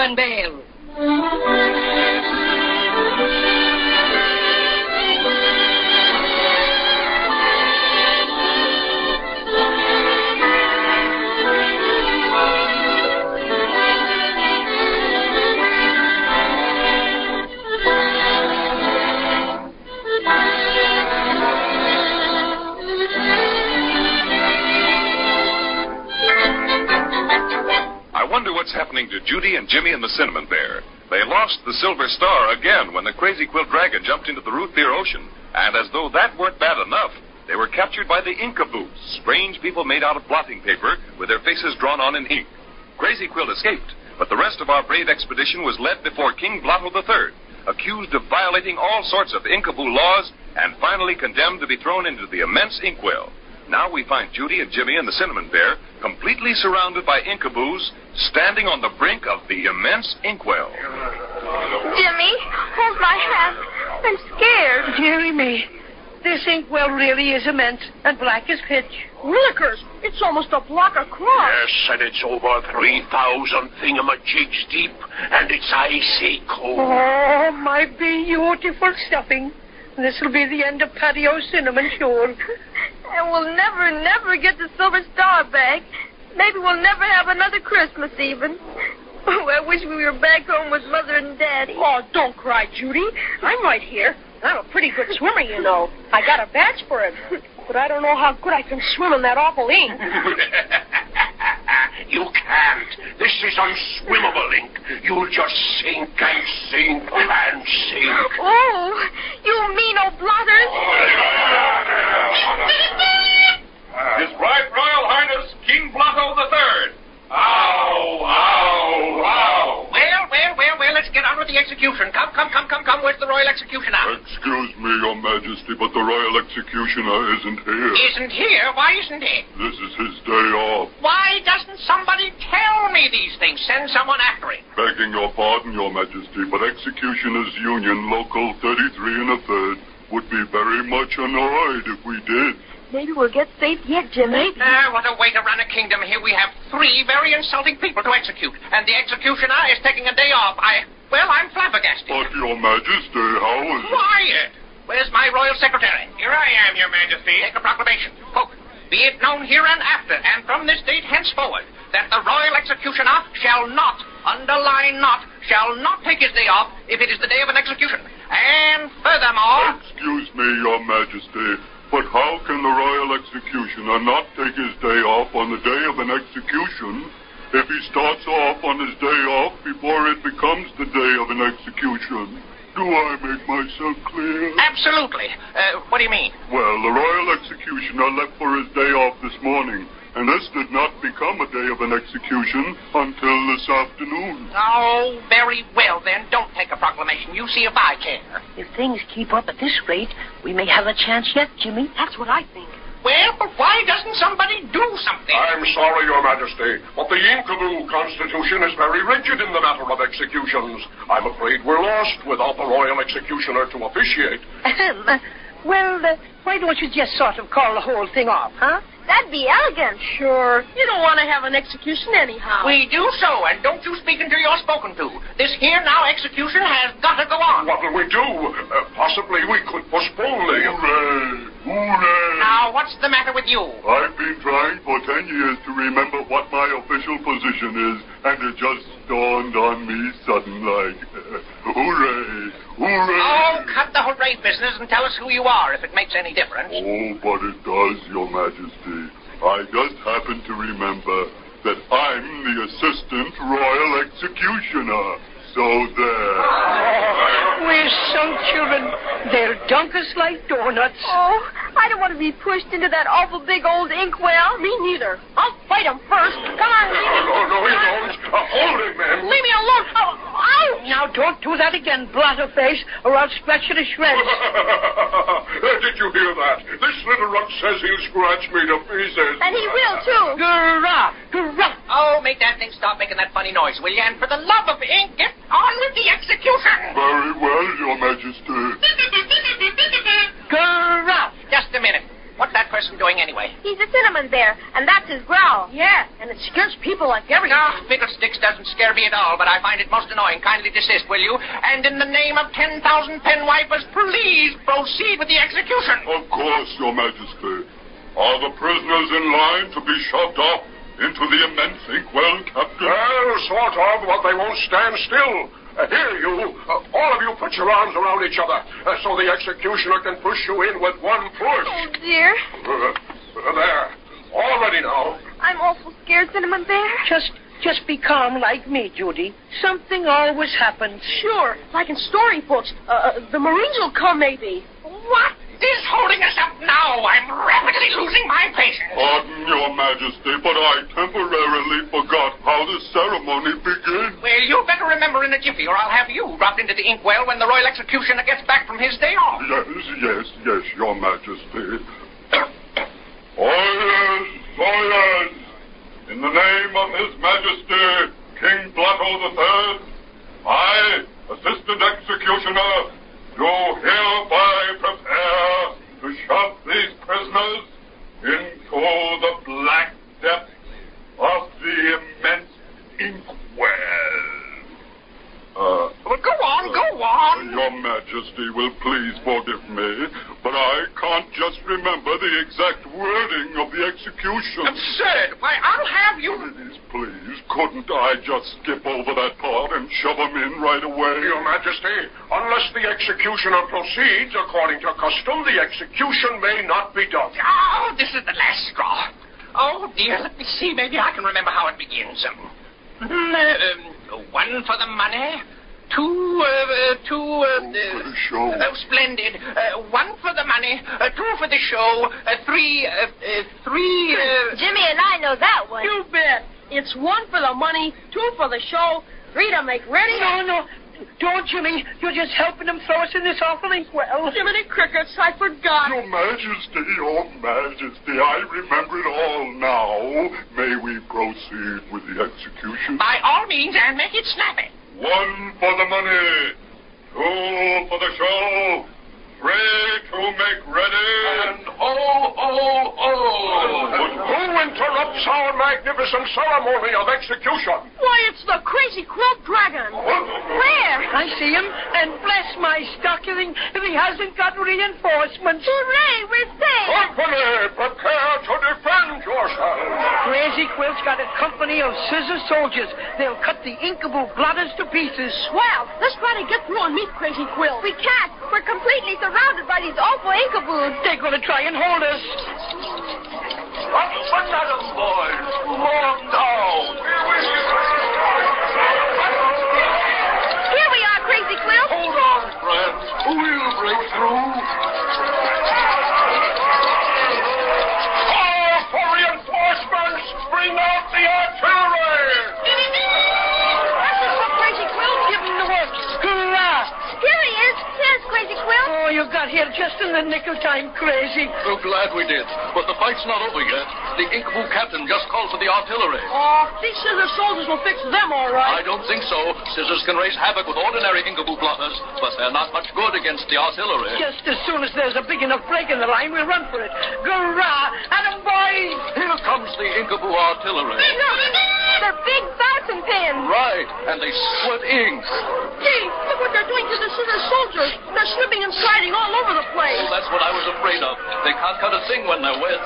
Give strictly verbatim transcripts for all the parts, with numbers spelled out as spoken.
cinnamon bale. What's happening to Judy and Jimmy and the Cinnamon Bear? They lost the Silver Star again when the Crazy Quilt Dragon jumped into the root beer ocean. And as though that weren't bad enough, they were captured by the Incaboos, strange people made out of blotting paper with their faces drawn on in ink. Crazy Quilt escaped, but the rest of our brave expedition was led before King Blotto the Third, accused of violating all sorts of Incaboo laws, and finally condemned to be thrown into the immense inkwell. Now we find Judy and Jimmy and the Cinnamon Bear completely surrounded by Incaboos, standing on the brink of the immense inkwell. Jimmy, hold my hand. I'm scared. Dearie me, this inkwell really is immense and black as pitch. Willikers, it's almost a block across. Yes, and it's over three thousand thingamajigs deep, and it's icy cold. Oh, my beautiful stuffing. This'll be the end of Patio Cinnamon, sure. And we'll never, never get the Silver Star back. Maybe we'll never have another Christmas, even. Oh, I wish we were back home with Mother and Daddy. Oh, don't cry, Judy. I'm right here. I'm a pretty good swimmer, you know. I got a badge for it. But I don't know how good I can swim in that awful ink. You can't. This is unswimmable ink. You'll just sink and sink and sink. Oh, you mean old blotters. His Right Royal Highness, King Blotto the Third. Ow, ow, ow. Well, well, well, well, let's get on with the execution. Come, come, come, come, come. Where's the Royal Executioner? Excuse me, Your Majesty, but the Royal Executioner isn't here. Isn't here? Why isn't he? This is his day off. Why doesn't somebody tell me these things? Send someone after him. Begging your pardon, Your Majesty, but Executioners Union Local thirty-three and a third would be very much annoyed if we did. Maybe we'll get safe yet, Jimmy. Ah, what a way to run a kingdom. Here we have three very insulting people to execute, and the executioner is taking a day off. I, well, I'm flabbergasted. But, Your Majesty, how is it? Quiet! Where's my royal secretary? Here I am, Your Majesty. Take a proclamation. Quote, be it known here and after, and from this date henceforward, that the royal executioner shall not, underline not, shall not take his day off if it is the day of an execution. And furthermore... Excuse me, Your Majesty, but how can the Royal Executioner not take his day off on the day of an execution if he starts off on his day off before it becomes the day of an execution? Do I make myself clear? Absolutely. Uh, what do you mean? Well, the Royal Executioner left for his day off this morning, and this did not become a day of an execution until this afternoon. Oh, very well, then. Don't take a proclamation. You see if I care. If things keep up at this rate, we may have a chance yet, Jimmy. That's what I think. Well, but why doesn't somebody do something? I'm sorry, Your Majesty, but the Incaboo Constitution is very rigid in the matter of executions. I'm afraid we're lost without the Royal Executioner to officiate. Ahem. Well, uh, why don't you just sort of call the whole thing off, huh? That'd be elegant. Sure. You don't want to have an execution anyhow. We do so, and don't you speak until you're spoken to. This here now execution has got to go on. What'll we do? Uh, possibly we could postpone the... Hooray! Hooray! Now, what's the matter with you? I've been trying for ten years to remember what my official position is, and it just dawned on me sudden like. Hooray! Hooray! Oh, cut the hooray business and tell us who you are, if it makes any difference. Oh, but it does, Your Majesty. I just happen to remember that I'm the Assistant Royal Executioner. So there. We're some children. They'll dunk us like donuts. Oh, I don't want to be pushed into that awful big old inkwell. Me neither. I'll fight him first. Come on, leave me. No, no, you don't. Uh, hold it, man. Leave me alone. Oh, ow! Now, don't do that again, Blotterface, or I'll scratch you to shreds. uh, did you hear that? This little runt says he'll scratch me to pieces. And he will, too. Hurrah! Hurrah! Oh, make that thing stop making that funny noise, will you? And for the love of ink, get on with the execution. Very well, Your Majesty. Hurrah! Just a minute. What's that person doing anyway? He's a cinnamon bear, and that's his growl. Yeah, and it scares people like everything. No, Fiddlesticks doesn't scare me at all, but I find it most annoying. Kindly desist, will you? And in the name of ten thousand pen wipers, please proceed with the execution. Of course, Your Majesty. Are the prisoners in line to be shoved off into the immense inkwell, Captain? Well, sort of, but they won't stand still. Uh, here, you, uh, all of you put your arms around each other uh, so the executioner can push you in with one push. Oh, dear. Uh, uh, there. All ready now. I'm awful scared, Cinnamon Bear. Just, just be calm like me, Judy. Something always happens. Sure, like in storybooks. Uh, uh, the Marines will come, maybe. What is holding us up now? I'm rapidly losing my patience. Pardon, Your Majesty, but I temporarily forgot how the ceremony begins. Well, you better remember in a jiffy, or I'll have you dropped into the inkwell when the Royal Executioner gets back from his day off. Yes, yes, yes, Your Majesty. Oh, yes, oh, yes. In the name of His Majesty, King Blotto the Third, I, Assistant Executioner, do hereby prepare to shove these prisoners into the black depths of the immense inkwell. Uh, well, go on, go on. Your Majesty will please forgive me, but I can't just remember the exact wording of the execution. Absurd. Why, I'll have you... Please, please, couldn't I just skip over that part and shove them in right away? Your Majesty, unless the executioner proceeds according to custom, the execution may not be done. Oh, this is the last straw. Oh, dear, let me see. Maybe I can remember how it begins. Um, uh, one for the money. Two, uh, uh, two, uh, for the show. Uh, splendid. Uh, one for the money, uh, two for the show, uh, three, uh, uh, three, uh... Jimmy and I know that one. You bet. It's one for the money, two for the show, three to make ready. No, no. Don't, Jimmy. You're just helping them throw us in this awful inkwell. Jiminy Crickets, I forgot. Your Majesty, Your Majesty, I remember it all now. May we proceed with the execution? By all means, and make it snappy. One for the money, two for the show, three to make ready, And oh, oh, oh! Who interrupts our magnificent ceremony of execution? Why, it's the Crazy Quilt Dragon. Where? I see him, and bless my stocking if he hasn't got reinforcements. Hooray, we're safe. Company, prepare to defend yourselves. Crazy Quilt's got a company of scissor soldiers. They'll cut the Inkaboo blotters to pieces. Swell. Let's try to get through and meet Crazy Quilt. We can't. We're completely surrounded by these awful inkaboos. They're going to try and hold us. Up and at 'em, boys. Long down. Here we are, Crazy Quilt. Hold on, friends. We'll break through. Call for reinforcements. Bring out the artillery. That's it for Crazy Quilt. Give him the works. Hurrah! Here he is. Here's Crazy Quilt. Oh, you got here just in the nick of time, Crazy. So glad we did. But the fight's not over yet. The Inkaboo captain just called for the artillery. Oh, these scissor soldiers will fix them all right. I don't think so. Scissors can raise havoc with ordinary Inkaboo blotters, but they're not much good against the artillery. Just as soon as there's a big enough break in the line, we'll run for it. Hurrah! And 'em, boys! Here comes the Inkaboo artillery. Look, they're big fountain pens. Right, and they squirt ink. Gee, look what they're doing to the scissor soldiers. They're slipping and sliding all over the place. Oh, that's what I was afraid of. They can't cut a thing when they're wet.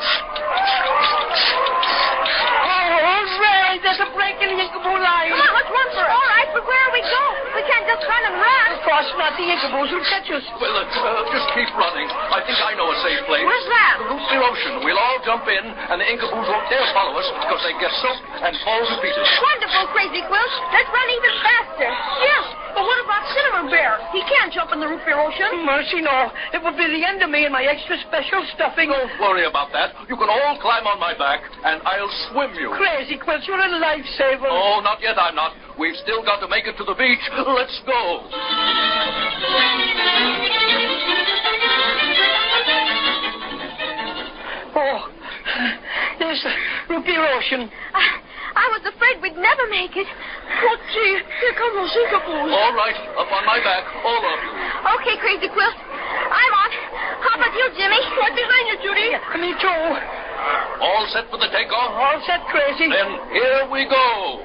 Oh, hooray! There's a break in the Inkaboo line. Come on, let's run for it. All right, but where are we going? We can't just run and run. Of course not. The Inkaboos will catch us. Well, uh, uh, just keep running. I think I know a safe place. Where's that? The root beer ocean. We'll all jump in, and the Inkaboos won't dare follow us because they get soaked and fall to pieces. Wonderful, Crazy Quilt. Let's run even faster. Yes, but what about Cinnamon Bear? He can't jump in the root beer ocean. Mercy, no. It would be the end of me and my extra special stuffing. Don't worry about that. You can all climb on my back, and I'll swim you. Crazy Quilt, you're a lifesaver. Oh, not yet, I'm not. We've still got to make it to the beach. Let's go. Oh, there's the root beer ocean. I, I was afraid we'd never make it. Oh, gee, here come those Inkaboos. All right, up on my back, all of you. Okay, Crazy Quilt. I'm on. How about you, Jimmy? Right behind you, Judy. Me too. All set for the takeoff? All set, Crazy. Then here we go.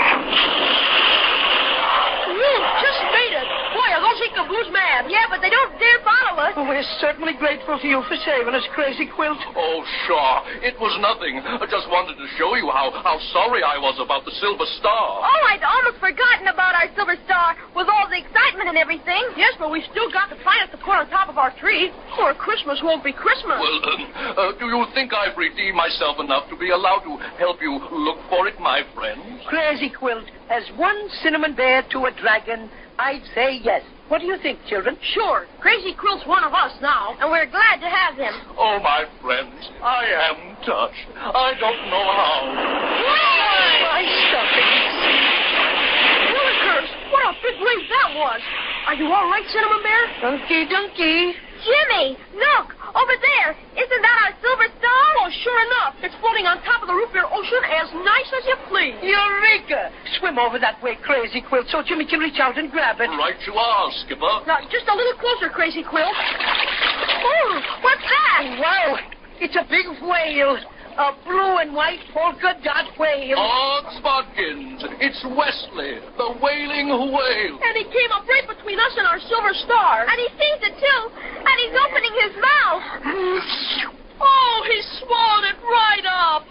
You just made it. Boy, are those Inkaboos mad. Yeah, but they don't dare follow us. We're certainly grateful to you for saving us, Crazy Quilt. Oh, sure. It was nothing. I just wanted to show you how, how sorry I was about the Silver Star. Oh, I'd almost forgotten about our Silver Star with all the excitement and everything. Yes, but we still got to find it to put on top of our tree, or Christmas won't be Christmas. Well, um, uh, do you think I've redeemed myself enough to be allowed to help you look for it, my friends? Crazy Quilt, as one cinnamon bear to a dragon, I'd say yes. What do you think, children? Sure. Crazy Quilt's one of us now. And we're glad to have him. Oh, my friends, I am touched. I don't know how. My stuffing. Willikers, what a big wave that was. Are you all right, Cinnamon Bear? Donkey, donkey. Jimmy, look, over there. Isn't that our Silver Star? Oh, sure enough. It's floating on top of the root beer ocean as nice as you please. Eureka! Swim over that way, Crazy Quilt, so Jimmy can reach out and grab it. Right you are, Skipper. Now, just a little closer, Crazy Quilt. Oh, what's that? Wow, it's a big whale. A blue and white polka dot whale. Odds Bodkins, it's Wesley, the wailing whale. And he came up right between us and our Silver Star. And he sees it, too. And he's opening his mouth. Oh, he swallowed it right up.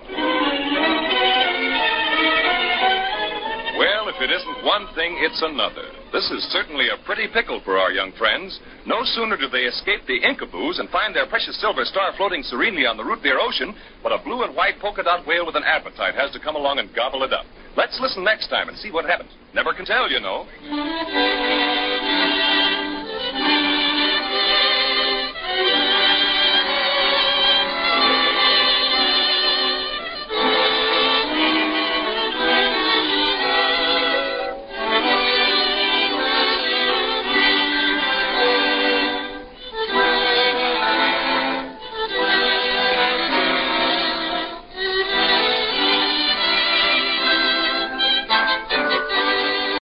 Well, if it isn't one thing, it's another. This is certainly a pretty pickle for our young friends. No sooner do they escape the Inkaboos and find their precious Silver Star floating serenely on the root beer ocean, but a blue and white polka dot whale with an appetite has to come along and gobble it up. Let's listen next time and see what happens. Never can tell, you know.